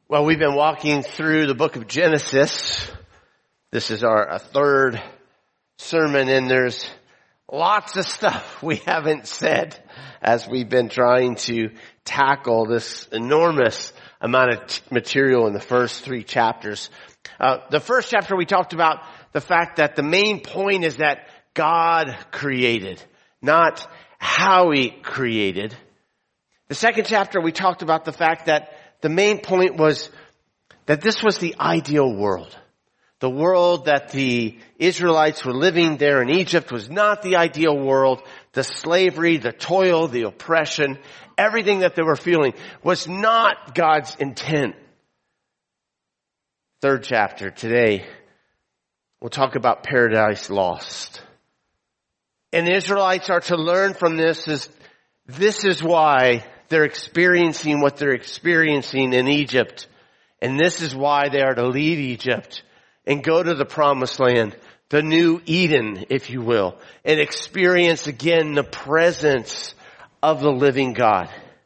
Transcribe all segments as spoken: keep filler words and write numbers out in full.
Well, we've been walking through the book of Genesis. This is our a third sermon, and there's lots of stuff we haven't said as we've been trying to tackle this enormous amount of t- material in the first three chapters. Uh, the first chapter we talked about the fact that the main point is that God created, not how he created. The second chapter we talked about the fact that the main point was that this was the ideal world. The world that the Israelites were living there in Egypt was not the ideal world. The slavery, the toil, the oppression, everything that they were feeling was not God's intent. Third chapter today, we'll talk about paradise lost. And the Israelites are to learn from this is, this is why they're experiencing what they're experiencing in Egypt. And this is why they are to leave Egypt and go to the promised land, the new Eden, if you will, and experience again the presence of the living God.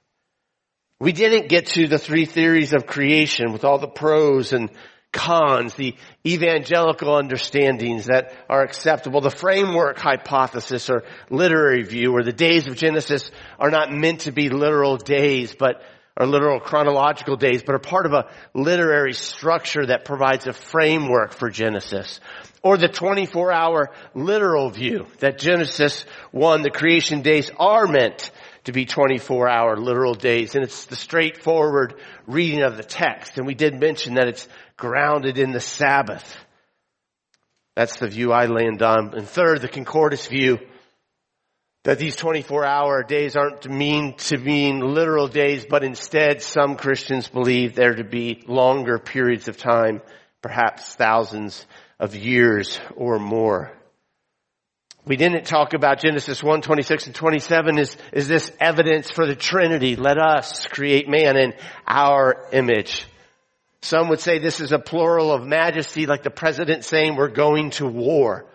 We didn't get to the three theories of creation with all the pros and cons, the evangelical understandings that are acceptable, the framework hypothesis or literary view, where the days of Genesis are not meant to be literal days, but are literal chronological days, but are part of a literary structure that provides a framework for Genesis. Or the twenty-four hour literal view that Genesis one, the creation days are meant to be twenty-four hour literal days. And it's the straightforward reading of the text. And we did mention that it's grounded in the Sabbath. That's the view I land on. And third, the concordist view that these twenty-four hour days aren't to mean to mean literal days, but instead some Christians believe they're to be longer periods of time, perhaps thousands of years or more. We didn't talk about Genesis one, twenty-six and twenty-seven. Is, is this evidence for the Trinity? Let us create man in our image. Some would say this is a plural of majesty, like the president saying we're going to war.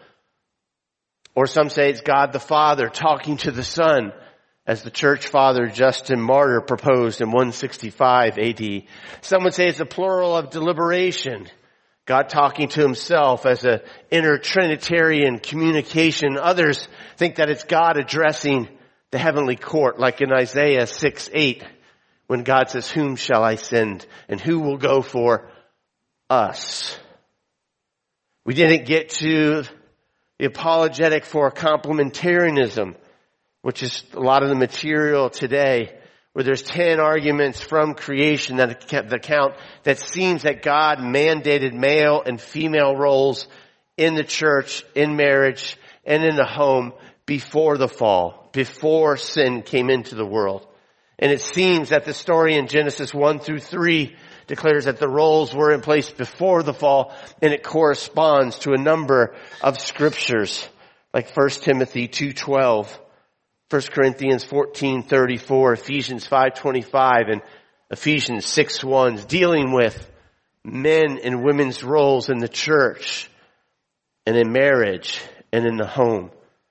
Or some say it's God the Father talking to the Son, as the church father Justin Martyr proposed in one sixty-five A D. Some would say it's a plural of deliberation, God talking to himself as an inner Trinitarian communication. Others think that it's God addressing the heavenly court, like in Isaiah six eight, when God says, "Whom shall I send? And who will go for us?" We didn't get to the apologetic for complementarianism, which is a lot of the material today, where there's ten arguments from creation that account that seems that God mandated male and female roles in the church, in marriage, and in the home before the fall, before sin came into the world. And it seems that the story in Genesis one through three declares that the roles were in place before the fall, and it corresponds to a number of scriptures, like First Timothy two twelve, First Corinthians fourteen thirty-four, Ephesians five twenty-five, and Ephesians six one, dealing with men and women's roles in the church and in marriage and in the home.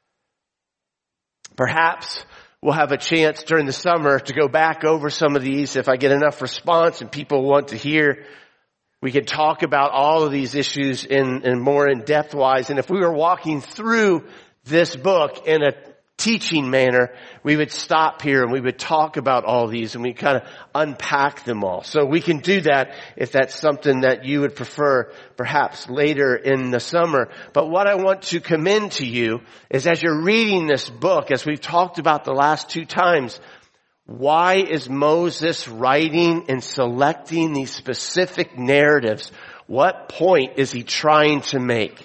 Perhaps we'll have a chance during the summer to go back over some of these. If I get enough response and people want to hear, we can talk about all of these issues in, in more in-depth wise. And if we were walking through this book in a teaching manner, we would stop here and we would talk about all these and we kind of unpack them all. So we can do that if that's something that you would prefer, perhaps later in the summer. But what I want to commend to you is, as you're reading this book, as we've talked about the last two times, why is Moses writing and selecting these specific narratives? What point is he trying to make?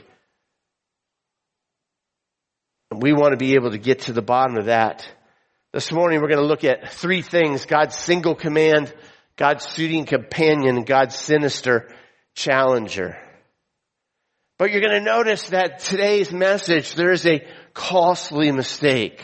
We want to be able to get to the bottom of that. This morning we're going to look at three things: God's single command, God's soothing companion, and God's sinister challenger. But you're going to notice that today's message, there is a costly mistake.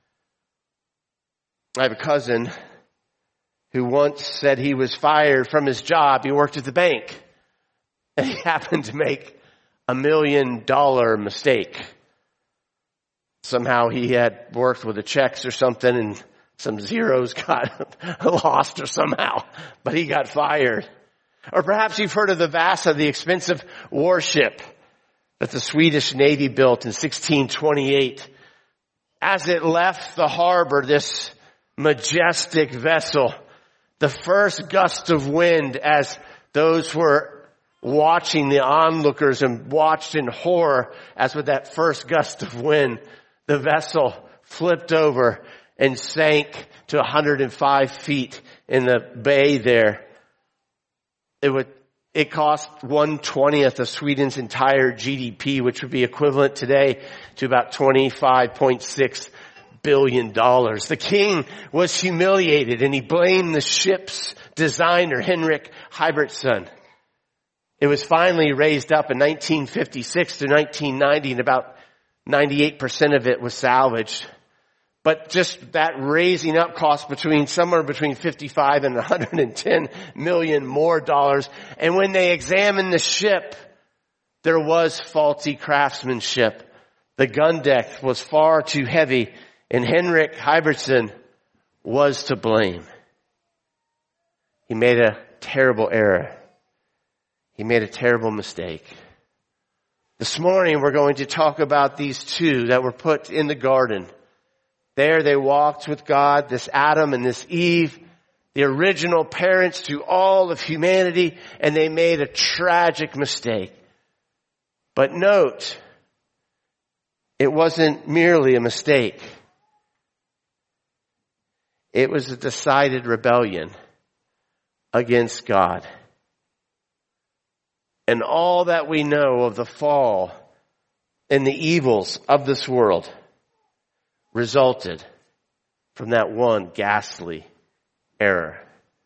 I have a cousin who once said he was fired from his job. He worked at the bank, and he happened to make a million dollar mistake. Somehow he had worked with the checks or something, and some zeros got lost or somehow, but he got fired. Or perhaps you've heard of the Vasa, the expensive warship that the Swedish Navy built in sixteen twenty-eight. As it left the harbor, this majestic vessel, the first gust of wind, as those were watching, the onlookers, and watched in horror, as with that first gust of wind, the vessel flipped over and sank to one hundred five feet in the bay there. It would, it cost one twentieth of Sweden's entire G D P, which would be equivalent today to about twenty-five point six billion dollars. The king was humiliated and he blamed the ship's designer, Henrik Hybertsson. It was finally raised up in nineteen fifty-six to nineteen ninety, and about ninety-eight percent of it was salvaged. But just that raising up cost between somewhere between fifty-five and one hundred ten million more dollars. And when they examined the ship, there was faulty craftsmanship. The gun deck was far too heavy, and Henrik Hybertsson was to blame. He made a terrible error. He made a terrible mistake. This morning we're going to talk about these two that were put in the garden. There they walked with God, this Adam and this Eve, the original parents to all of humanity, and they made a tragic mistake. But note, it wasn't merely a mistake. It was a decided rebellion against God. And all that we know of the fall and the evils of this world resulted from that one ghastly error.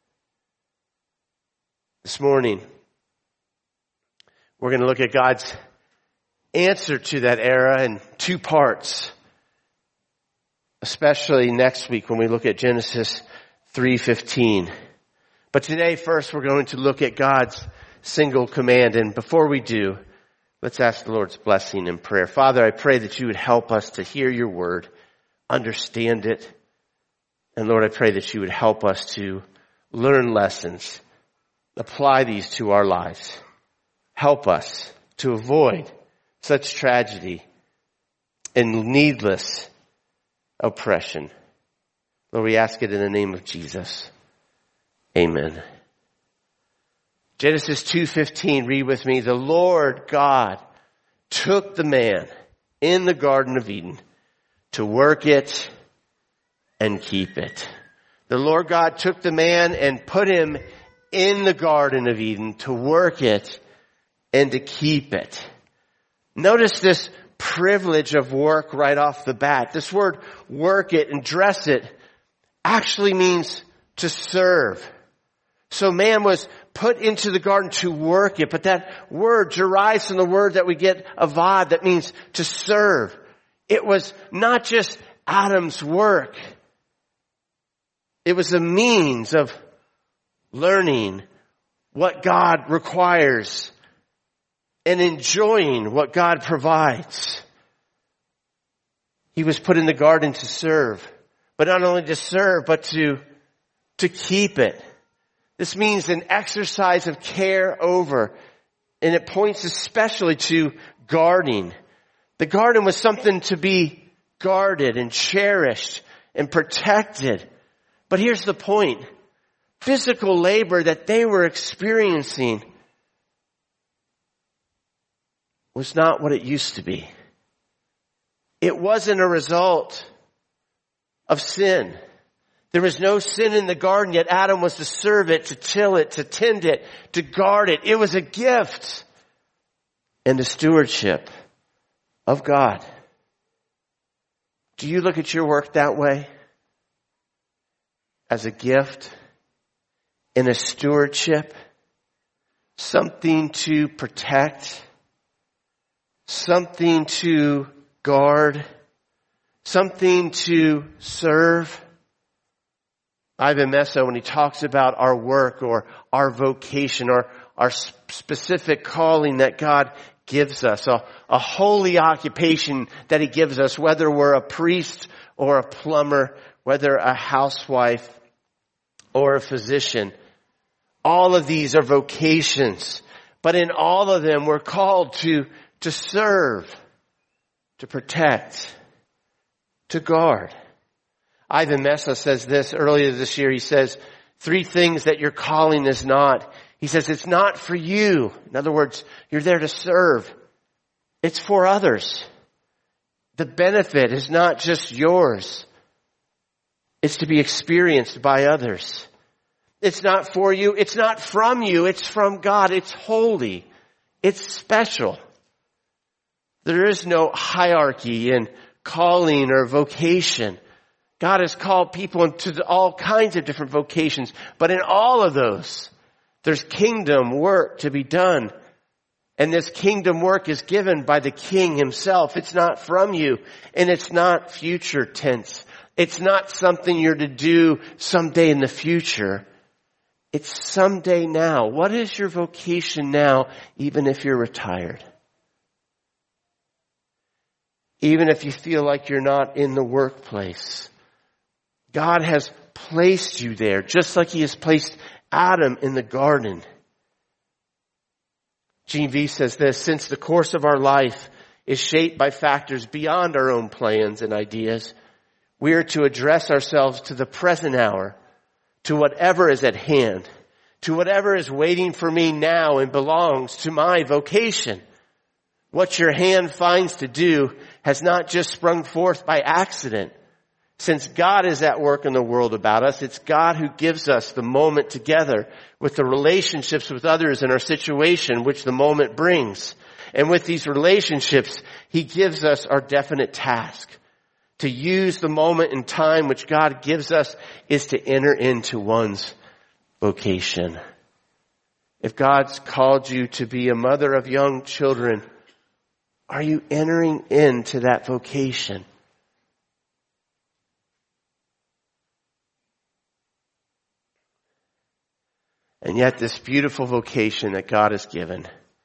This morning, we're going to look at God's answer to that error in two parts, especially next week when we look at Genesis three fifteen. But today, first, we're going to look at God's single command. And before we do, let's ask the Lord's blessing in prayer. Father, I pray that you would help us to hear your word, understand it. And Lord, I pray that you would help us to learn lessons, apply these to our lives. Help us to avoid such tragedy and needless oppression. Lord, we ask it in the name of Jesus. Amen. Genesis two fifteen, read with me. The Lord God took the man in the Garden of Eden to work it and keep it. The Lord God took the man and put him in the Garden of Eden to work it and to keep it. Notice this privilege of work right off the bat. This word work it and dress it actually means to serve. So man was put into the garden to work it, but that word derives from the word that we get, avad, that means to serve. It was not just Adam's work. It was a means of learning what God requires and enjoying what God provides. He was put in the garden to serve, but not only to serve, but to, to keep it. This means an exercise of care over, and it points especially to guarding. The garden was something to be guarded and cherished and protected. But here's the point. Physical labor that they were experiencing was not what it used to be. It wasn't a result of sin. There was no sin in the garden, yet Adam was to serve it, to till it, to tend it, to guard it. It was a gift and a stewardship of God. Do you look at your work that way? As a gift and a stewardship? Something to protect? Something to guard? Something to serve? Ivan Meso, when he talks about our work or our vocation or our specific calling that God gives us, a, a holy occupation that he gives us, whether we're a priest or a plumber, whether a housewife or a physician, All of these are vocations, but in all of them we're called to, to serve, to protect, to guard. Ivan Messa says this earlier this year. He says, three things that your calling is not. He says, it's not for you. In other words, you're there to serve. It's for others. The benefit is not just yours. It's to be experienced by others. It's not for you. It's not from you. It's from God. It's holy. It's special. There is no hierarchy in calling or vocation. God has called people into all kinds of different vocations, but in all of those, there's kingdom work to be done. And this kingdom work is given by the King himself. It's not from you, and it's not future tense. It's not something you're to do someday in the future. It's someday now. What is your vocation now, even if you're retired? Even if you feel like you're not in the workplace. God has placed you there, just like he has placed Adam in the garden. Gene V says this, since the course of our life is shaped by factors beyond our own plans and ideas, we are to address ourselves to the present hour, to whatever is at hand, to whatever is waiting for me now and belongs to my vocation. What your hand finds to do has not just sprung forth by accident. Since God is at work in the world about us, it's God who gives us the moment together with the relationships with others in our situation, which the moment brings. And with these relationships, he gives us our definite task. To use the moment in time which God gives us is to enter into one's vocation. If God's called you to be a mother of young children, are you entering into that vocation? And yet this beautiful vocation that God has given,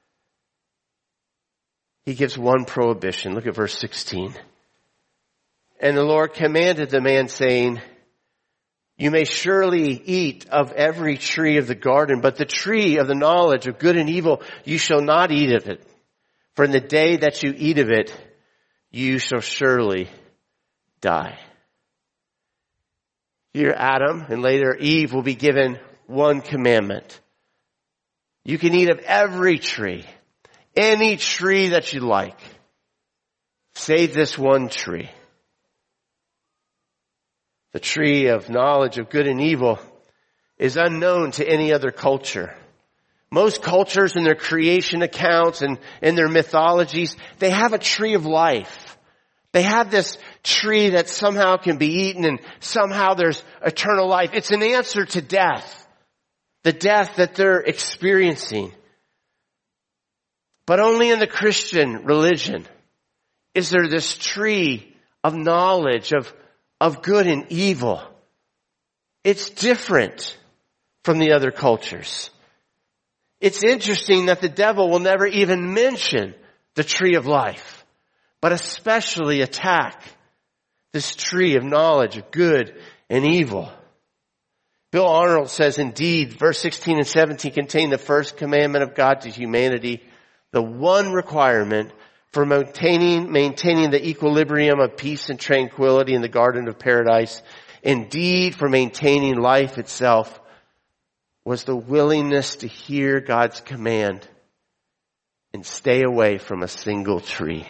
he gives one prohibition. Look at verse sixteen. And the Lord commanded the man, saying, you may surely eat of every tree of the garden, but the tree of the knowledge of good and evil, you shall not eat of it. For in the day that you eat of it, you shall surely die. Here Adam and later Eve will be given one commandment. You can eat of every tree, any tree that you like, save this one tree. The tree of knowledge of good and evil is unknown to any other culture. Most cultures in their creation accounts and in their mythologies, they have a tree of life. They have this tree that somehow can be eaten and somehow there's eternal life. It's an answer to death. The death that they're experiencing. But only in the Christian religion is there this tree of knowledge of, of good and evil. It's different from the other cultures. It's interesting that the devil will never even mention the tree of life, but especially attack this tree of knowledge of good and evil. Bill Arnold says, indeed, verse sixteen and seventeen contain the first commandment of God to humanity, the one requirement for maintaining, maintaining the equilibrium of peace and tranquility in the Garden of Paradise. Indeed, for maintaining life itself was the willingness to hear God's command and stay away from a single tree.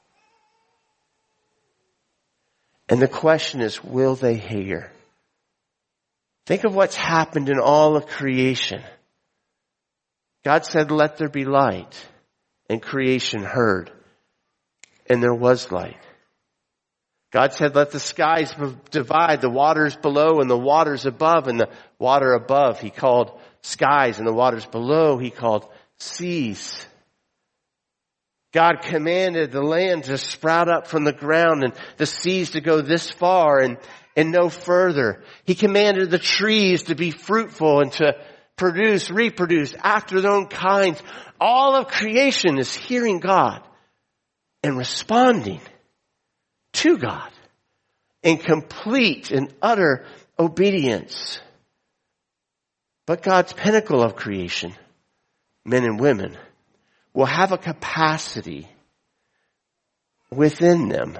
And the question is, will they hear? Think of what's happened in all of creation. God said, let there be light. And creation heard. And there was light. God said, let the skies divide, the waters below and the waters above. And the water above he called skies, and the waters below he called seas. God commanded the land to sprout up from the ground and the seas to go this far and, and no further. He commanded the trees to be fruitful and to produce, reproduce after their own kinds. All of creation is hearing God and responding to God in complete and utter obedience. But God's pinnacle of creation, men and women, will have a capacity within them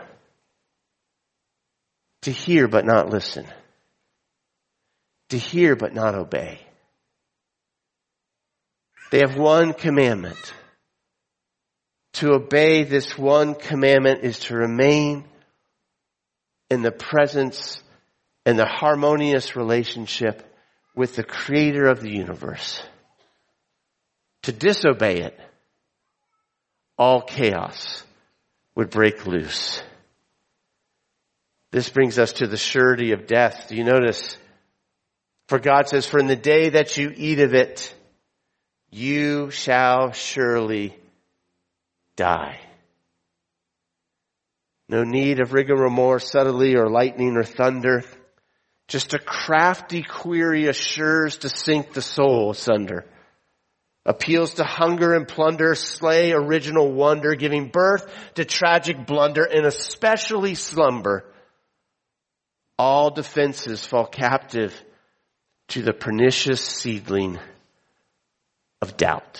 to hear but not listen, to hear but not obey. They have one commandment. To obey this one commandment is to remain in the presence and the harmonious relationship with the creator of the universe. To disobey it, all chaos would break loose. This brings us to the surety of death. Do you notice? For God says, for in the day that you eat of it, you shall surely die. No need of rigmarole, subtlety, or lightning or thunder. Just a crafty query assures to sink the soul asunder. Appeals to hunger and plunder, slay original wonder, giving birth to tragic blunder, and especially slumber. All defenses fall captive to the pernicious seedling of doubt.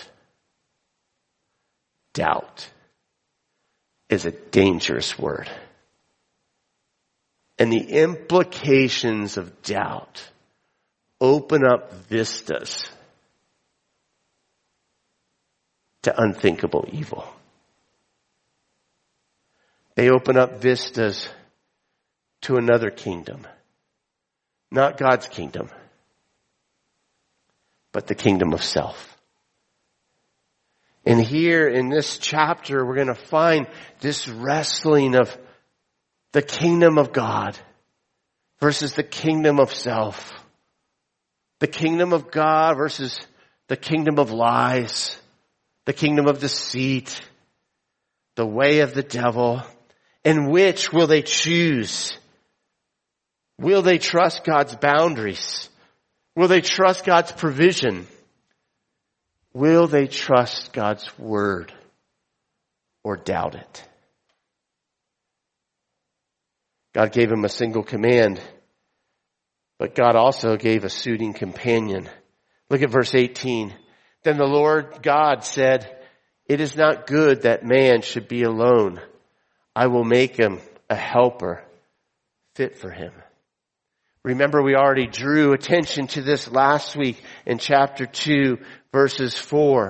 Doubt is a dangerous word. And the implications of doubt open up vistas to unthinkable evil. They open up vistas to another kingdom. Not God's kingdom, but the kingdom of self. And here in this chapter, we're going to find this wrestling of the kingdom of God versus the kingdom of self. The kingdom of God versus the kingdom of lies. The kingdom of deceit. The way of the devil. And which will they choose? Will they trust God's boundaries? Will they trust God's provision? Will they trust God's word or doubt it? God gave him a single command, but God also gave a suiting companion. Look at verse eighteen. Then the Lord God said, it is not good that man should be alone. I will make him a helper fit for him. Remember, we already drew attention to this last week in chapter two, verses four,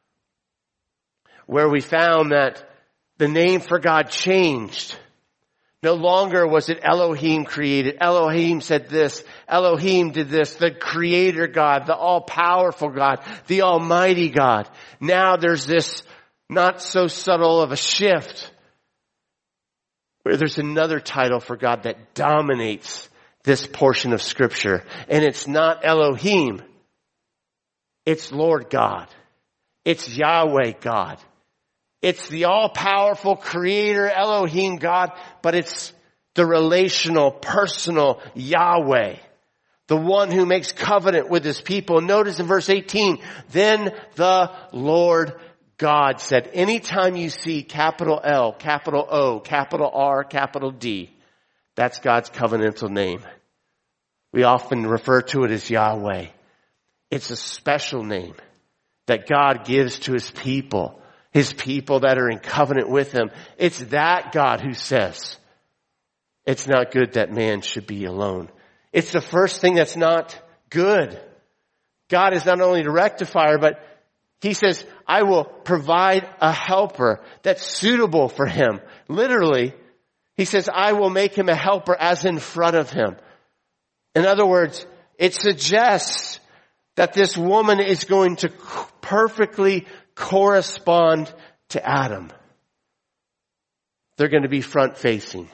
where we found that the name for God changed. No longer was it Elohim created. Elohim said this. Elohim did this. The creator God, the all-powerful God, the almighty God. Now there's this not so subtle of a shift where there's another title for God that dominates this portion of Scripture. And it's not Elohim. It's Lord God. It's Yahweh God. It's the all-powerful creator Elohim God, but it's the relational, personal Yahweh, the one who makes covenant with his people. Notice in verse eighteen, then the Lord God said. Anytime you see capital L, capital O, capital R, capital D, that's God's covenantal name. We often refer to it as Yahweh. It's a special name that God gives to his people. His people that are in covenant with him. It's that God who says, it's not good that man should be alone. It's the first thing that's not good. God is not only the rectifier, but he says, I will provide a helper that's suitable for him. Literally, he says, I will make him a helper as in front of him. In other words, it suggests that this woman is going to perfectly correspond to Adam. They're going to be front facing.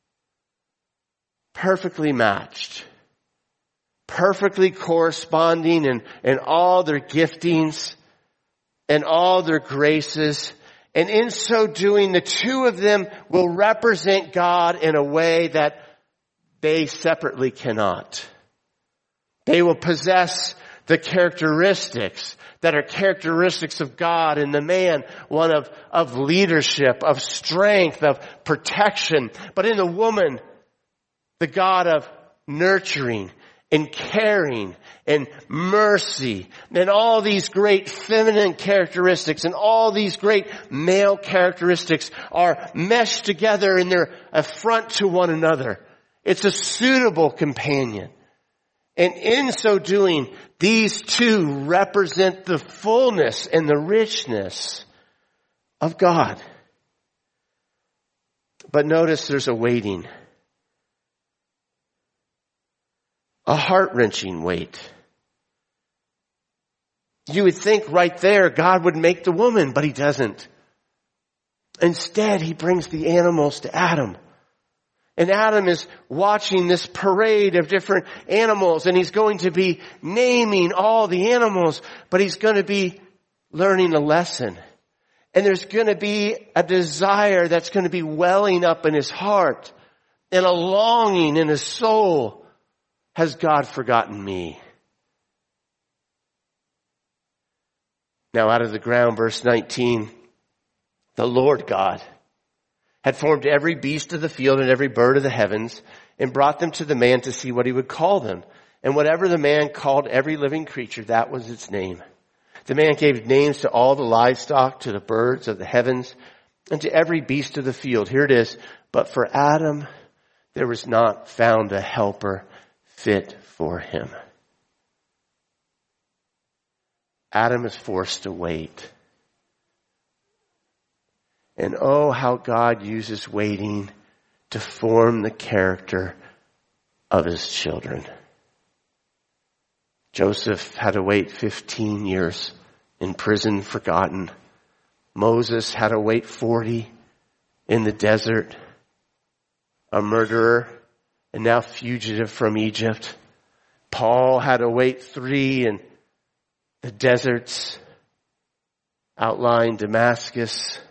Perfectly matched. Perfectly corresponding in, in all their giftings and all their graces. And in so doing, the two of them will represent God in a way that they separately cannot. They will possess the characteristics that are characteristics of God in the man, one of, of leadership, of strength, of protection. But in the woman, the God of nurturing and caring and mercy and all these great feminine characteristics and all these great male characteristics are meshed together in their affront to one another. It's a suitable companion. And in so doing, these two represent the fullness and the richness of God. But notice there's a waiting. A heart-wrenching wait. You would think right there God would make the woman, but he doesn't. Instead, he brings the animals to Adam. And Adam is watching this parade of different animals, and he's going to be naming all the animals, but he's going to be learning a lesson. And there's going to be a desire that's going to be welling up in his heart and a longing in his soul. Has God forgotten me? Now out of the ground, verse nineteen, the Lord God had formed every beast of the field and every bird of the heavens and brought them to the man to see what he would call them. And whatever the man called every living creature, that was its name. The man gave names to all the livestock, to the birds of the heavens, and to every beast of the field. Here it is. But for Adam, there was not found a helper fit for him. Adam is forced to wait. And oh, how God uses waiting to form the character of his children. Joseph had to wait fifteen years in prison, forgotten. Moses had to wait forty in the desert, a murderer, and now fugitive from Egypt. Paul had to wait three in the deserts, outlying Damascus.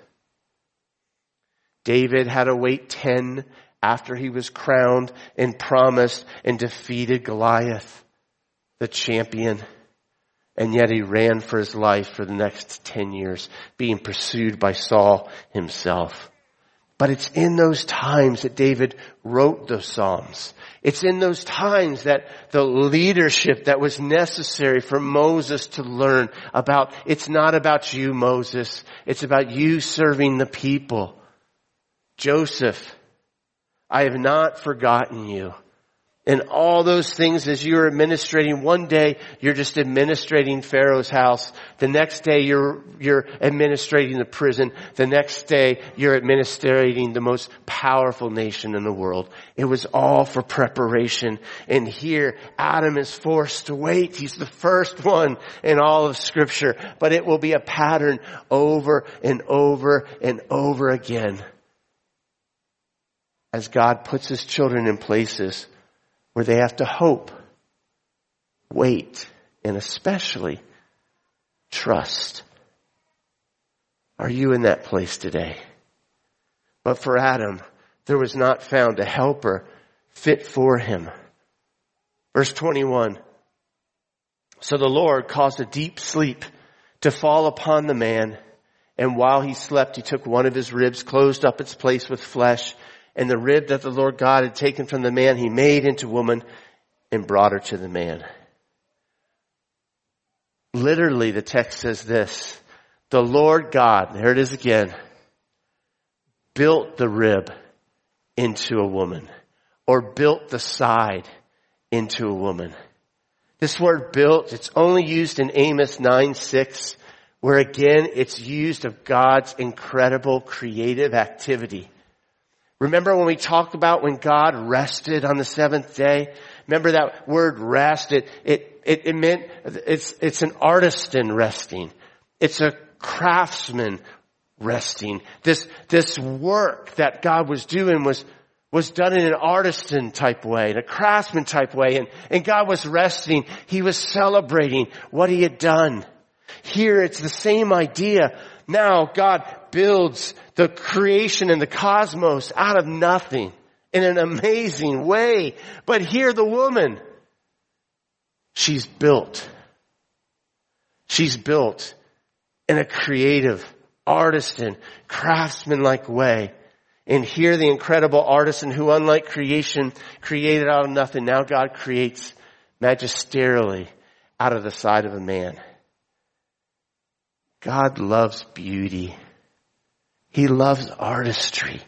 David had to wait ten after he was crowned and promised and defeated Goliath, the champion. And yet he ran for his life for the next ten years, being pursued by Saul himself. But it's in those times that David wrote those Psalms. It's in those times that the leadership that was necessary for Moses to learn about, it's not about you, Moses. It's about you serving the people. Joseph, I have not forgotten you. And all those things as you're administrating, one day you're just administrating Pharaoh's house. The next day you're, you're administrating the prison. The next day you're administrating the most powerful nation in the world. It was all for preparation. And here Adam is forced to wait. He's the first one in all of Scripture. But it will be a pattern over and over and over again. As God puts his children in places where they have to hope, wait, and especially trust. Are you in that place today? But for Adam, there was not found a helper fit for him. Verse twenty-one. So the Lord caused a deep sleep to fall upon the man, and while he slept, he took one of his ribs, closed up its place with flesh, and the rib that the Lord God had taken from the man, he made into woman and brought her to the man. Literally, the text says this. The Lord God, there it is again, built the rib into a woman, or built the side into a woman. This word built, it's only used in Amos nine six, where again, it's used of God's incredible creative activity. Remember when we talked about when God rested on the seventh day? Remember that word rest? It, it, it, it meant, it's, it's an artisan resting. It's a craftsman resting. This, this work that God was doing was, was done in an artisan type way, in a craftsman type way. And, and God was resting. He was celebrating what he had done. Here it's the same idea. Now God builds the creation and the cosmos out of nothing in an amazing way. But here the woman, she's built. She's built in a creative, artisan, craftsman-like way. And here the incredible artisan who, unlike creation, created out of nothing. Now God creates magisterially out of the side of a man. God loves beauty. He loves artistry.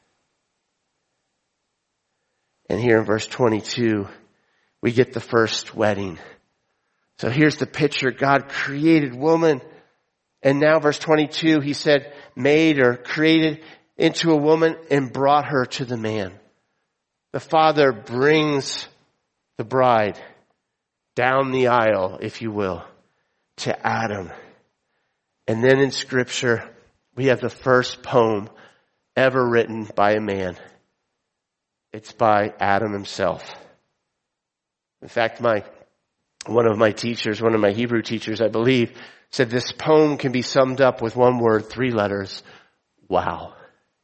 And here in verse twenty-two, we get the first wedding. So here's the picture. God created woman. And now verse twenty-two, he said, made or created into a woman and brought her to the man. The Father brings the bride down the aisle, if you will, to Adam. And then in Scripture, we have the first poem ever written by a man. It's by Adam himself. In fact, my one of my teachers, one of my Hebrew teachers, I believe, said this poem can be summed up with one word, three letters: wow.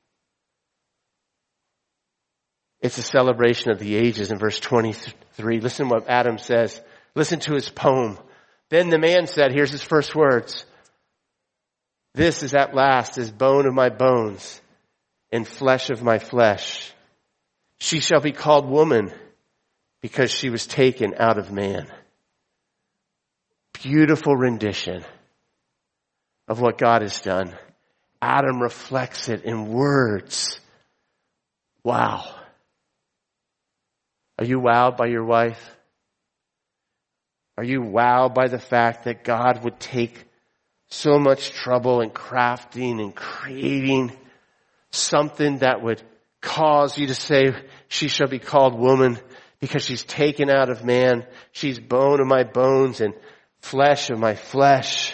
It's a celebration of the ages in verse twenty-three. Listen what Adam says. Listen to his poem. Then the man said, here's his first words: this is at last is bone of my bones and flesh of my flesh. She shall be called woman because she was taken out of man. Beautiful rendition of what God has done. Adam reflects it in words. Wow. Are you wowed by your wife? Are you wowed by the fact that God would take so much trouble in crafting and creating something that would cause you to say, she shall be called woman because she's taken out of man. She's bone of my bones and flesh of my flesh.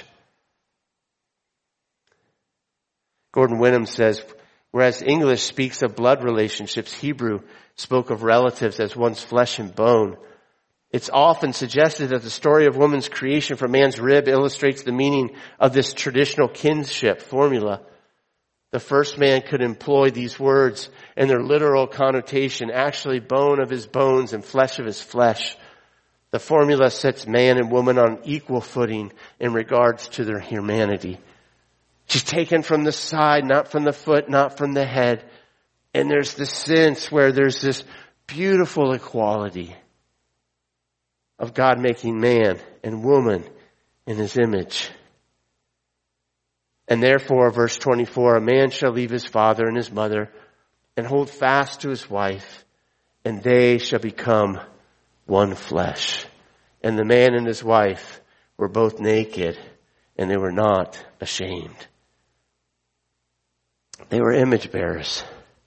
Gordon Wenham says, whereas English speaks of blood relationships, Hebrew spoke of relatives as one's flesh and bone. It's often suggested that the story of woman's creation from man's rib illustrates the meaning of this traditional kinship formula. The first man could employ these words in their literal connotation, actually bone of his bones and flesh of his flesh. The formula sets man and woman on equal footing in regards to their humanity. She's taken from the side, not from the foot, not from the head. And there's this sense where there's this beautiful equality of God making man and woman in his image. And therefore, verse twenty-four, a man shall leave his father and his mother and hold fast to his wife, and they shall become one flesh. And the man and his wife were both naked, and they were not ashamed. They were image bearers.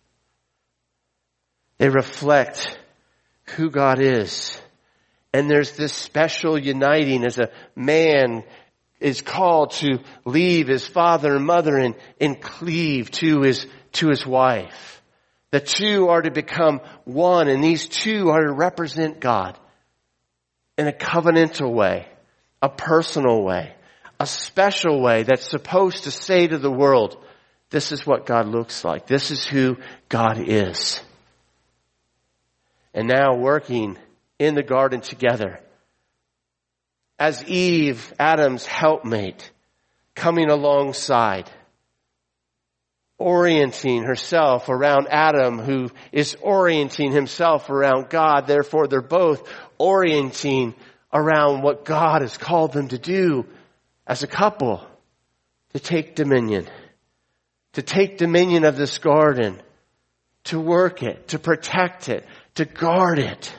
They reflect who God is. And there's this special uniting as a man is called to leave his father and mother and, and cleave to his, to his wife. The two are to become one, and these two are to represent God in a covenantal way, a personal way, a special way that's supposed to say to the world, this is what God looks like. This is who God is. And now working in the garden together, as Eve, Adam's helpmate, coming alongside, orienting herself around Adam, who is orienting himself around God. Therefore, they're both orienting around what God has called them to do as a couple, to take dominion, to take dominion of this garden, to work it, to protect it, to guard it.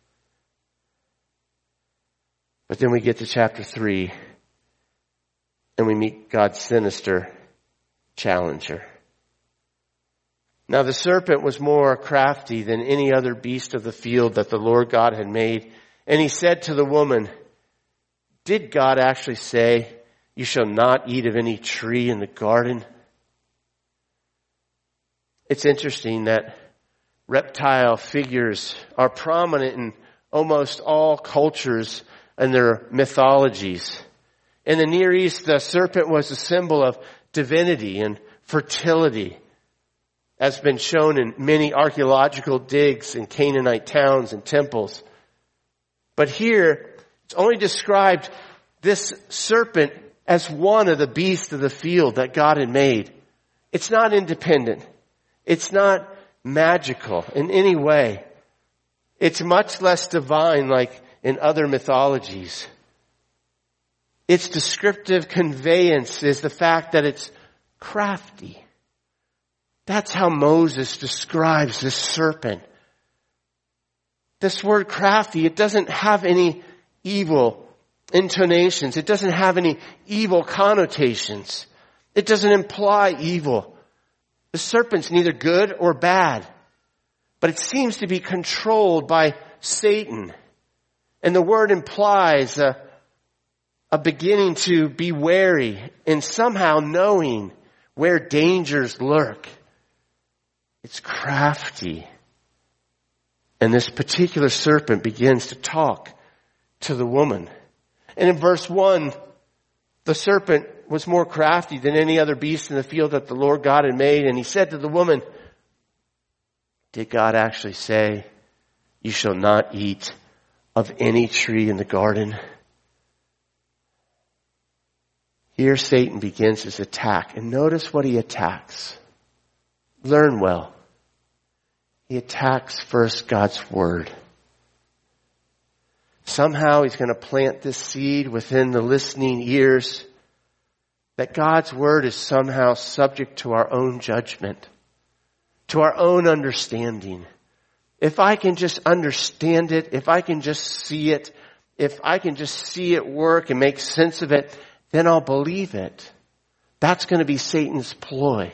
But then we get to chapter three, and we meet God's sinister challenger. Now the serpent was more crafty than any other beast of the field that the Lord God had made. And he said to the woman, did God actually say, you shall not eat of any tree in the garden? It's interesting that reptile figures are prominent in almost all cultures and their mythologies. In the Near East, the serpent was a symbol of divinity and fertility, as been shown in many archaeological digs in Canaanite towns and temples. But here, it's only described this serpent as one of the beasts of the field that God had made. It's not independent. It's not magical in any way. It's much less divine, like in other mythologies. Its descriptive conveyance is the fact that it's crafty. That's how Moses describes this serpent. This word crafty, it doesn't have any evil intonations. It doesn't have any evil connotations. It doesn't imply evil. The serpent's neither good or bad, but it seems to be controlled by Satan. And the word implies a, a beginning to be wary and somehow knowing where dangers lurk. It's crafty. And this particular serpent begins to talk to the woman. And in verse one, the serpent was more crafty than any other beast in the field that the Lord God had made. And he said to the woman, did God actually say, you shall not eat of any tree in the garden? Here Satan begins his attack. And notice what he attacks. Learn well. He attacks first God's word. Somehow he's going to plant this seed within the listening ears that God's word is somehow subject to our own judgment, to our own understanding. If I can just understand it, if I can just see it, if I can just see it work and make sense of it, then I'll believe it. That's going to be Satan's ploy.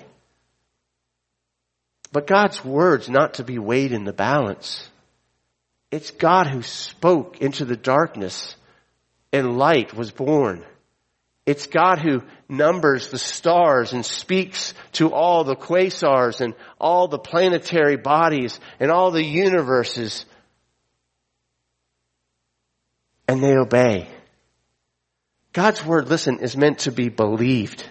But God's word's not to be weighed in the balance. It's God who spoke into the darkness and light was born. It's God who numbers the stars and speaks to all the quasars and all the planetary bodies and all the universes. And they obey. God's word, listen, is meant to be believed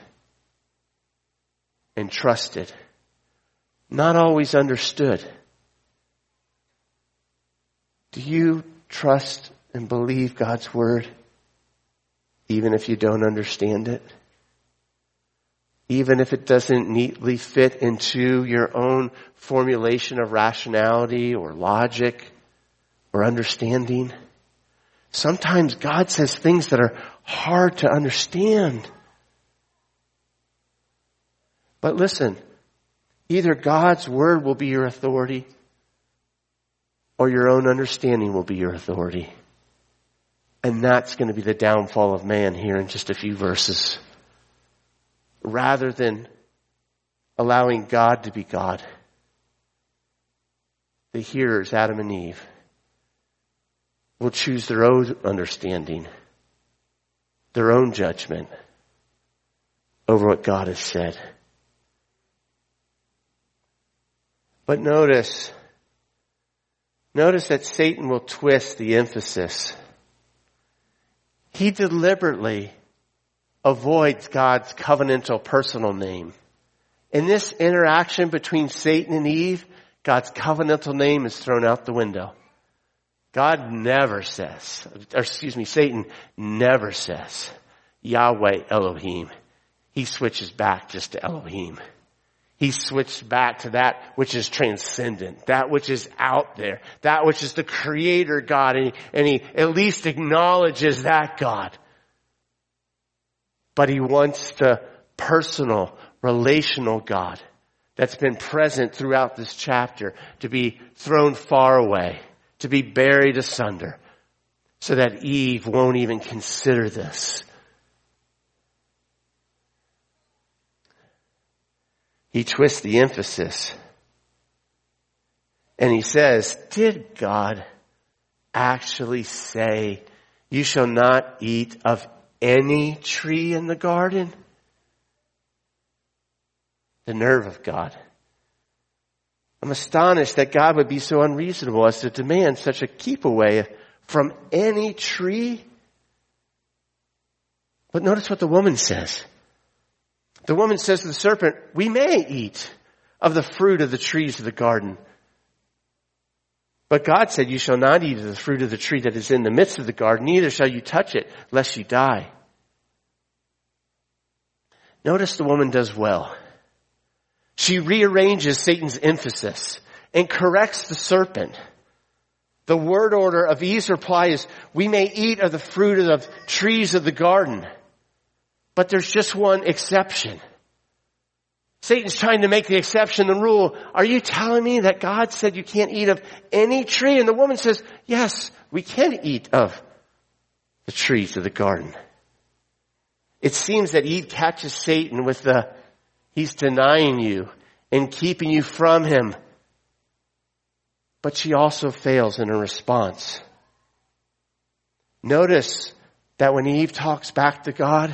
and trusted. Not always understood. Do you trust and believe God's word even if you don't understand it? Even if it doesn't neatly fit into your own formulation of rationality or logic or understanding? Sometimes God says things that are hard to understand. But listen, either God's word will be your authority or your own understanding will be your authority. And that's going to be the downfall of man here in just a few verses. Rather than allowing God to be God, the hearers, Adam and Eve, will choose their own understanding, their own judgment over what God has said. But notice, notice that Satan will twist the emphasis. He deliberately avoids God's covenantal personal name. In this interaction between Satan and Eve, God's covenantal name is thrown out the window. God never says, or excuse me, Satan never says, Yahweh Elohim. He switches back just to Elohim. He switched back to that which is transcendent, that which is out there, that which is the creator God, and he, and he at least acknowledges that God. But he wants the personal, relational God that's been present throughout this chapter to be thrown far away, to be buried asunder, so that Eve won't even consider this. He twists the emphasis. And he says, did God actually say, you shall not eat of any tree in the garden? The nerve of God. I'm astonished that God would be so unreasonable as to demand such a keep away from any tree. But notice what the woman says. The woman says to the serpent, we may eat of the fruit of the trees of the garden. But God said, you shall not eat of the fruit of the tree that is in the midst of the garden, neither shall you touch it, lest you die. Notice the woman does well. She rearranges Satan's emphasis and corrects the serpent. The word order of Eve's reply is, we may eat of the fruit of the trees of the garden. But there's just one exception. Satan's trying to make the exception the rule. Are you telling me that God said you can't eat of any tree? And the woman says, yes, we can eat of the trees of the garden. It seems that Eve catches Satan with the, he's denying you and keeping you from him. But she also fails in her response. Notice that when Eve talks back to God,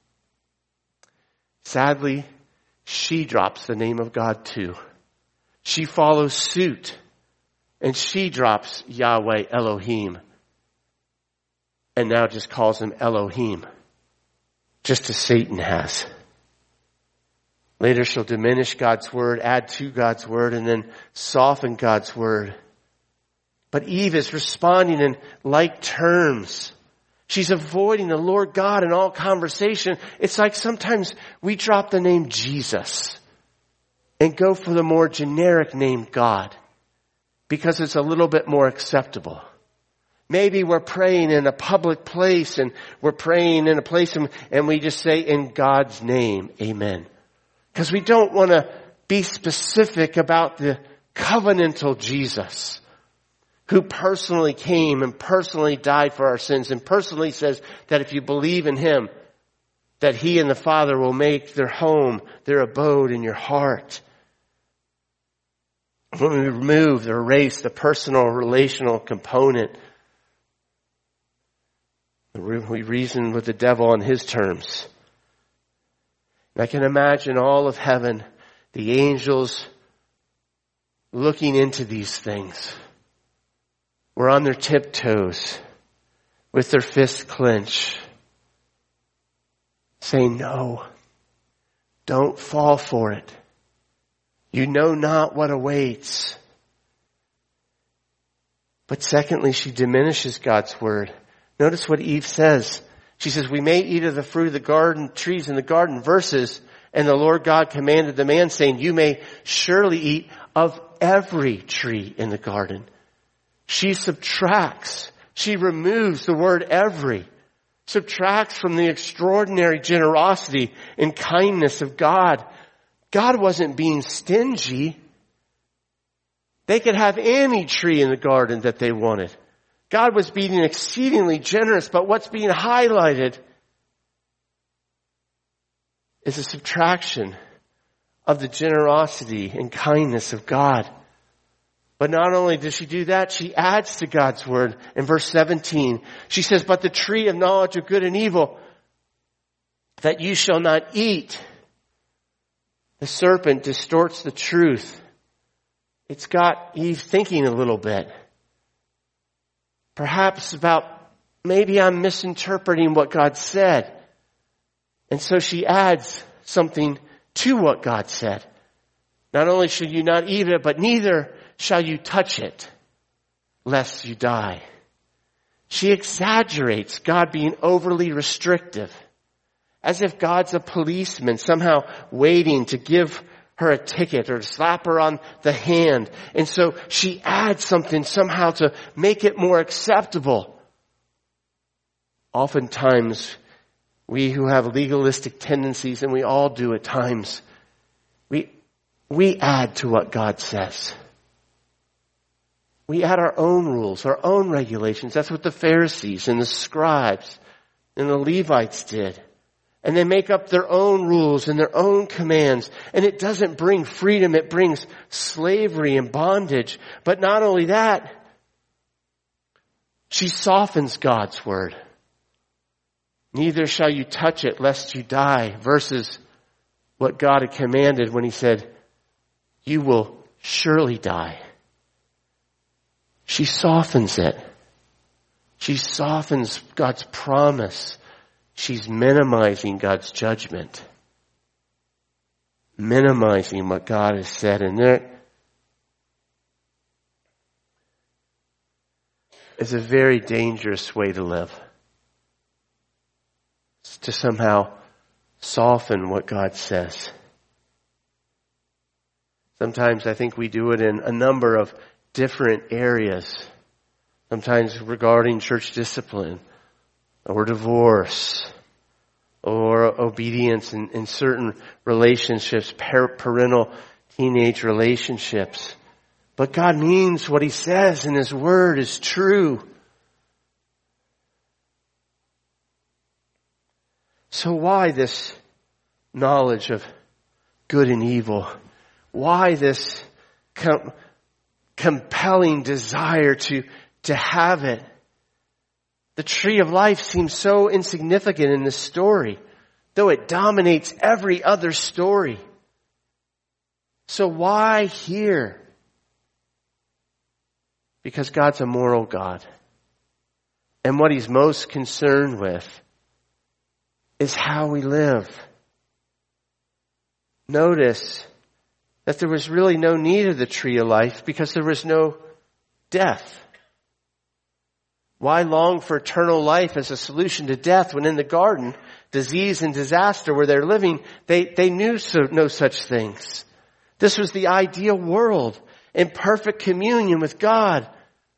sadly, she drops the name of God too. She follows suit, and she drops Yahweh Elohim, and now just calls him Elohim, just as Satan has. Later she'll diminish God's word, add to God's word, and then soften God's word. But Eve is responding in like terms. She's avoiding the Lord God in all conversation. It's like sometimes we drop the name Jesus and go for the more generic name God because it's a little bit more acceptable. Maybe we're praying in a public place and we're praying in a place and, and we just say in God's name, amen. Because we don't want to be specific about the covenantal Jesus who personally came and personally died for our sins and personally says that if you believe in him, that he and the Father will make their home, their abode in your heart. When we remove or erase the personal relational component, we reason with the devil on his terms. And I can imagine all of heaven, the angels looking into these things. We're on their tiptoes with their fists clenched, saying, no, don't fall for it. You know not what awaits. But secondly, she diminishes God's word. Notice what Eve says. She says, we may eat of the fruit of the garden, trees in the garden, versus, and the Lord God commanded the man, saying, you may surely eat of every tree in the garden. She subtracts, she removes the word every, subtracts from the extraordinary generosity and kindness of God. God wasn't being stingy. They could have any tree in the garden that they wanted. God was being exceedingly generous, but what's being highlighted is a subtraction of the generosity and kindness of God. But not only does she do that, she adds to God's word in verse seventeen. She says, but the tree of knowledge of good and evil, that you shall not eat. The serpent distorts the truth. It's got Eve thinking a little bit. Perhaps about, maybe I'm misinterpreting what God said. And so she adds something to what God said. Not only should you not eat it, but neither shall you touch it, lest you die. She exaggerates God being overly restrictive, as if God's a policeman somehow waiting to give her a ticket or to slap her on the hand. And so she adds something somehow to make it more acceptable. Oftentimes, we who have legalistic tendencies, and we all do at times, we, we add to what God says. We add our own rules, our own regulations. That's what the Pharisees and the scribes and the Levites did. And they make up their own rules and their own commands. And it doesn't bring freedom, it brings slavery and bondage. But not only that, she softens God's word. Neither shall you touch it lest you die, versus what God had commanded when he said, you will surely die. She softens it. She softens God's promise. She's minimizing God's judgment. Minimizing what God has said. And there is a very dangerous way to live. It's to somehow soften what God says. Sometimes I think we do it in a number of different areas. sometimes regarding church discipline or divorce or obedience in, in certain relationships, par- parental teenage relationships. But God means what he says, and his word is true. So why this knowledge of good and evil? Why this com- compelling desire to, to have it? The tree of life seems so insignificant in this story, though it dominates every other story. So why here? Because God's a moral God. And what he's most concerned with is how we live. Notice that there was really no need of the tree of life because there was no death. Why long for eternal life as a solution to death when in the garden, disease and disaster where they're living, they, they knew so, no such things. This was the ideal world in perfect communion with God.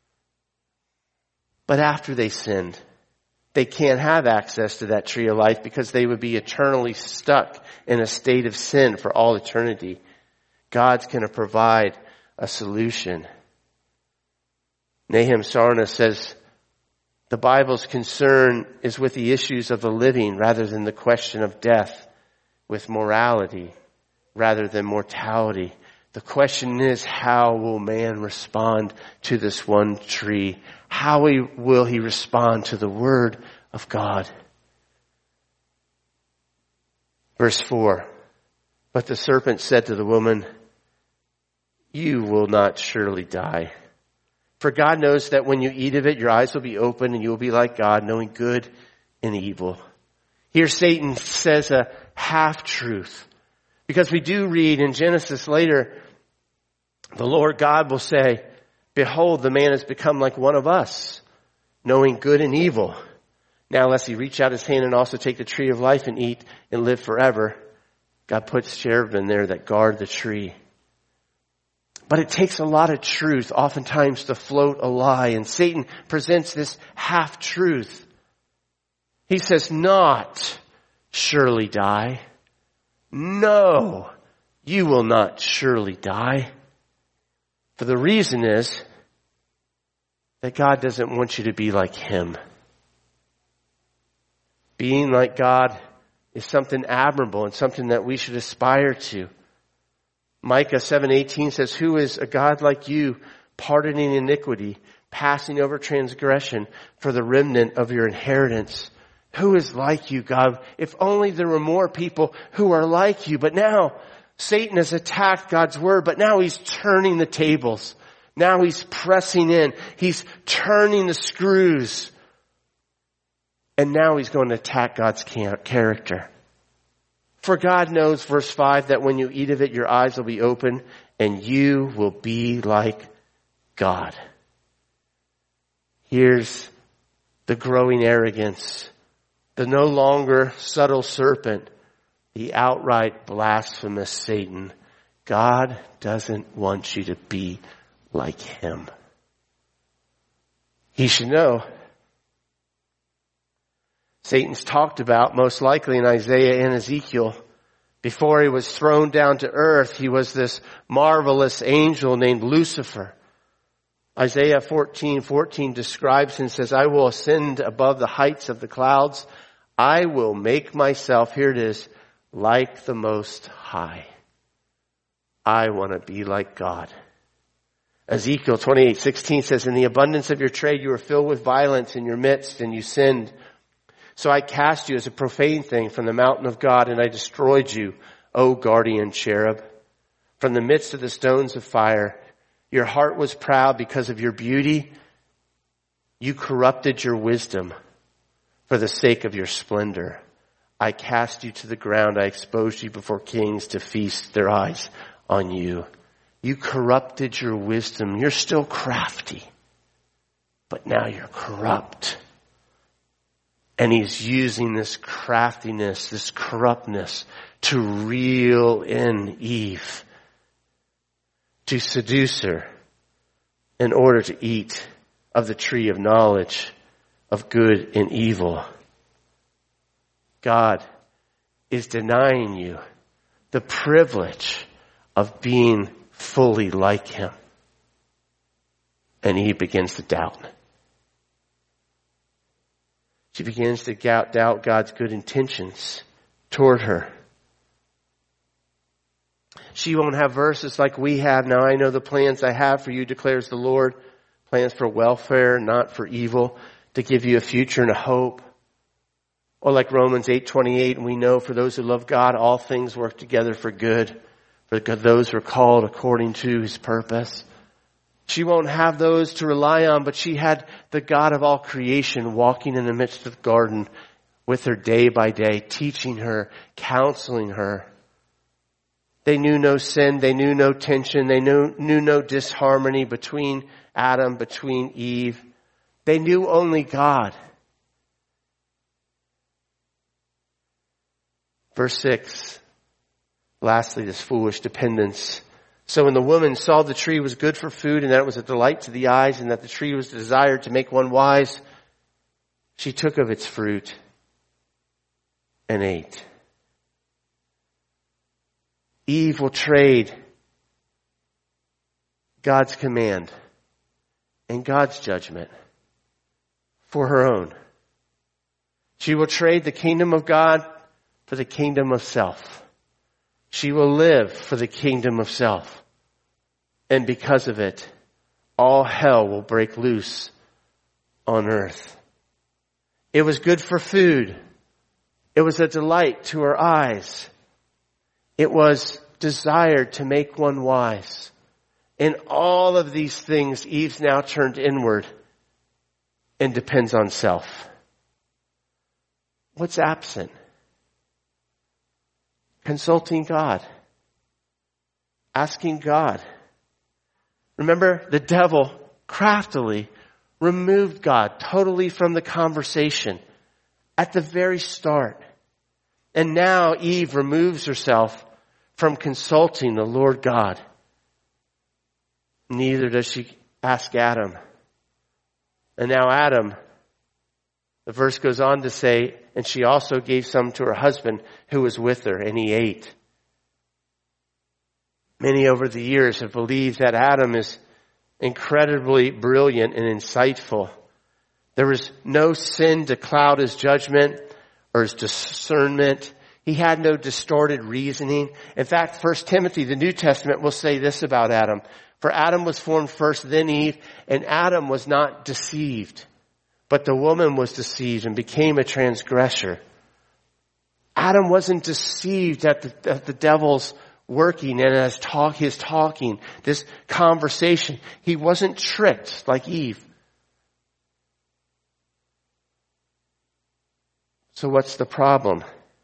But after they sinned, they can't have access to that tree of life because they would be eternally stuck in a state of sin for all eternity. God's going to provide a solution. Nahum Sarna says, the Bible's concern is with the issues of the living rather than the question of death, with morality rather than mortality. The question is, how will man respond to this one tree? How will he respond to the word of God? Verse four, but the serpent said to the woman, you will not surely die. For God knows that when you eat of it, your eyes will be open and you will be like God, knowing good and evil. Here Satan says a half-truth. Because we do read in Genesis later, the Lord God will say, behold, the man has become like one of us, knowing good and evil. Now, lest he reach out his hand and also take the tree of life and eat and live forever, God puts cherubim there that guard the tree. But it takes a lot of truth, oftentimes, to float a lie. And Satan presents this half-truth. He says, not surely die. No, you will not surely die. For the reason is that God doesn't want you to be like him. Being like God is something admirable and something that we should aspire to. Micah seven eighteen says, who is a God like you, pardoning iniquity, passing over transgression for the remnant of your inheritance? Who is like you, God? If only there were more people who are like you. But now Satan has attacked God's word, but now he's turning the tables. Now he's pressing in. He's turning the screws. And now he's going to attack God's character. For God knows, verse five, that when you eat of it, your eyes will be open and you will be like God. Here's the growing arrogance, the no longer subtle serpent, the outright blasphemous Satan. God doesn't want you to be like him. He should know. Satan's talked about most likely in Isaiah and Ezekiel. Before he was thrown down to earth, he was this marvelous angel named Lucifer. Isaiah fourteen fourteen describes and says, I will ascend above the heights of the clouds. I will make myself, here it is, like the Most High. I want to be like God. Ezekiel twenty-eight sixteen says, in the abundance of your trade you were filled with violence in your midst and you sinned. So I cast you as a profane thing from the mountain of God, and I destroyed you, O guardian cherub. From the midst of the stones of fire, your heart was proud because of your beauty. You corrupted your wisdom for the sake of your splendor. I cast you to the ground. I exposed you before kings to feast their eyes on you. You corrupted your wisdom. You're still crafty, but now you're corrupt. And he's using this craftiness, this corruptness to reel in Eve, to seduce her in order to eat of the tree of knowledge of good and evil. God is denying you the privilege of being fully like him. And Eve begins to doubt. She begins to doubt God's good intentions toward her. She won't have verses like we have. Now I know the plans I have for you, declares the Lord. Plans for welfare, not for evil, to give you a future and a hope. Or like Romans eight twenty-eight, and we know for those who love God, all things work together for good, for those who are called according to his purpose. She won't have those to rely on, but she had the God of all creation walking in the midst of the garden with her day by day, teaching her, counseling her. They knew no sin, they knew no tension, they knew, knew no disharmony between Adam, between Eve. They knew only God. Verse six, lastly, this foolish dependence. So when the woman saw the tree was good for food, and that it was a delight to the eyes, and that the tree was desired to make one wise, she took of its fruit and ate. Eve will trade God's command and God's judgment for her own. She will trade the kingdom of God for the kingdom of self. She will live for the kingdom of self. And because of it, all hell will break loose on earth. It was good for food. It was a delight to her eyes. It was desired to make one wise. In all of these things, Eve's now turned inward and depends on self. What's absent? Consulting God. Asking God. Remember, the devil craftily removed God totally from the conversation at the very start. And now Eve removes herself from consulting the Lord God. Neither does she ask Adam. And now Adam, the verse goes on to say, and she also gave some to her husband who was with her, and he ate. Many over the years have believed that Adam is incredibly brilliant and insightful. There was no sin to cloud his judgment or his discernment. He had no distorted reasoning. In fact, First Timothy, the New Testament, will say this about Adam. For Adam was formed first, then Eve, and Adam was not deceived. But the woman was deceived and became a transgressor. Adam wasn't deceived at the, at the devil's working and as talk, his talking, this conversation. He wasn't tricked like Eve. So what's the problem?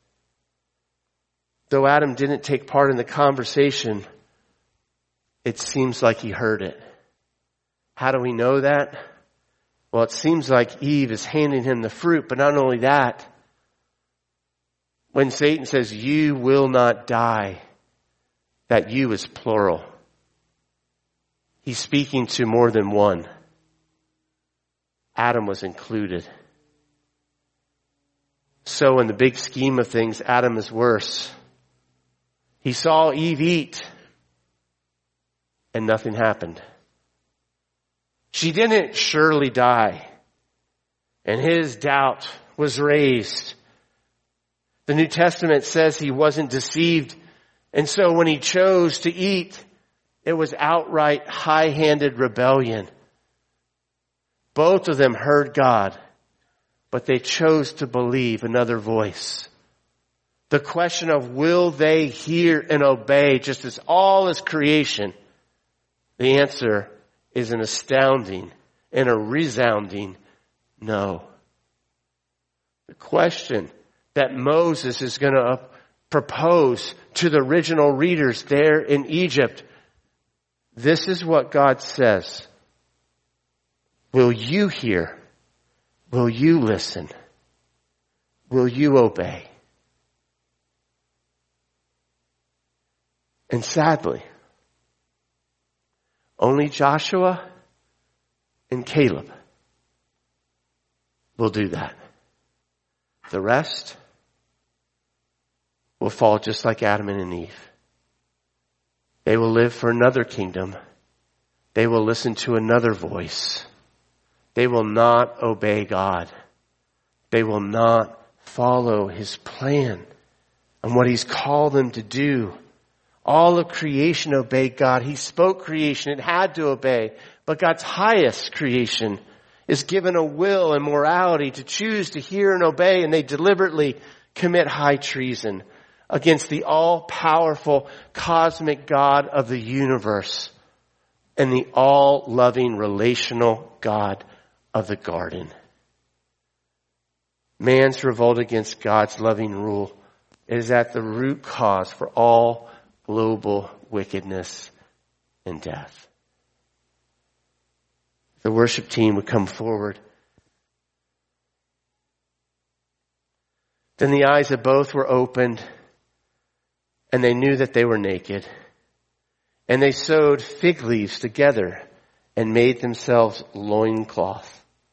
Though Adam didn't take part in the conversation, it seems like he heard it. How do we know that? Well, it seems like Eve is handing him the fruit, but not only that, when Satan says, you will not die, that you is plural. He's speaking to more than one. Adam was included. So in the big scheme of things, Adam is worse. He saw Eve eat, and nothing happened. She didn't surely die, and his doubt was raised. The New Testament says he wasn't deceived, and so when he chose to eat, it was outright high-handed rebellion. Both of them heard God, but they chose to believe another voice. The question of will they hear and obey just as all is creation? The answer is an astounding and a resounding no. The question that Moses is going to propose to the original readers there in Egypt, this is what God says. Will you hear? Will you listen? Will you obey? And sadly, only Joshua and Caleb will do that. The rest will fall just like Adam and Eve. They will live for another kingdom. They will listen to another voice. They will not obey God. They will not follow his plan and what he's called them to do. All of creation obeyed God. He spoke creation. It had to obey. But God's highest creation is given a will and morality to choose to hear and obey, and they deliberately commit high treason against the all-powerful cosmic God of the universe and the all-loving relational God of the garden. Man's revolt against God's loving rule is at the root cause for all global wickedness and death. The worship team would come forward. Then the eyes of both were opened, and they knew that they were naked. And they sewed fig leaves together and made themselves loincloth.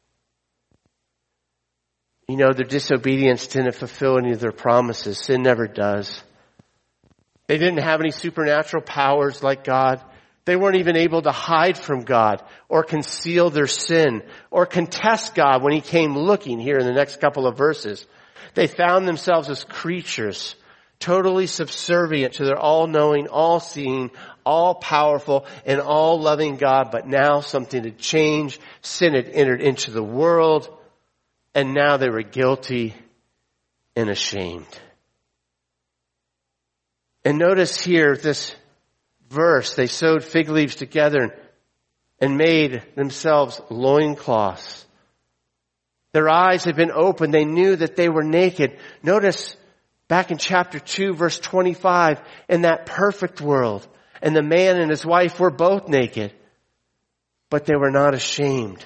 You know, their disobedience didn't fulfill any of their promises. Sin never does. They didn't have any supernatural powers like God. They weren't even able to hide from God or conceal their sin or contest God when he came looking here in the next couple of verses. They found themselves as creatures, totally subservient to their all-knowing, all-seeing, all-powerful, and all-loving God. But now something had changed. Sin had entered into the world, and now they were guilty and ashamed. And notice here this verse, they sewed fig leaves together and made themselves loincloths. Their eyes had been opened. They knew that they were naked. Notice back in chapter two, verse twenty-five, in that perfect world, and the man and his wife were both naked, but they were not ashamed.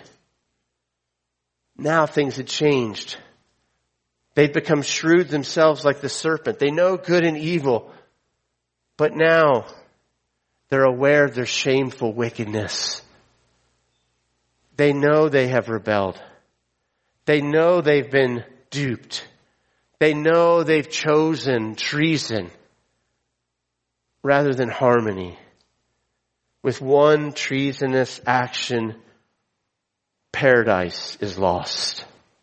Now things had changed. They'd become shrewd themselves like the serpent. They know good and evil, but now they're aware of their shameful wickedness. They know they have rebelled. They know they've been duped. They know they've chosen treason rather than harmony. With one treasonous action, paradise is lost.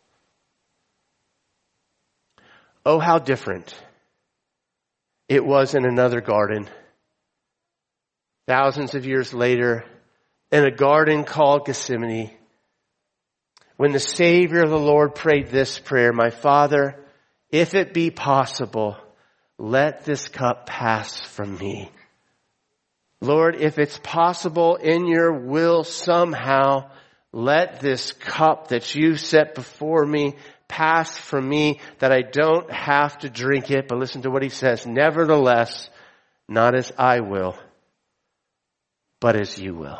Oh, how different it was in another garden. Thousands of years later, in a garden called Gethsemane, when the Savior of the Lord prayed this prayer, "My Father, if it be possible, let this cup pass from me. Lord, if it's possible in your will somehow, let this cup that you set before me pass from me, that I don't have to drink it." But listen to what he says. "Nevertheless, not as I will, but as you will."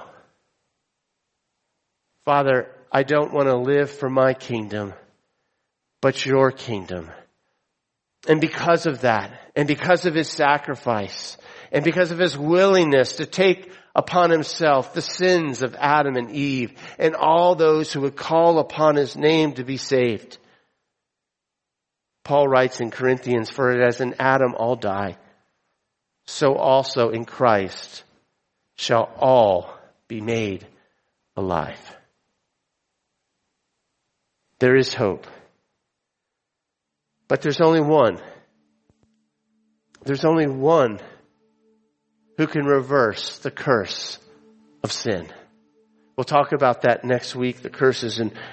Father, I don't want to live for my kingdom, but your kingdom. And because of that, and because of his sacrifice, and because of his willingness to take upon himself the sins of Adam and Eve, and all those who would call upon his name to be saved, Paul writes in Corinthians, "For as in Adam all die, so also in Christ shall all be made alive." There is hope. But there's only one. There's only one who can reverse the curse of sin. We'll talk about that next week, the curses in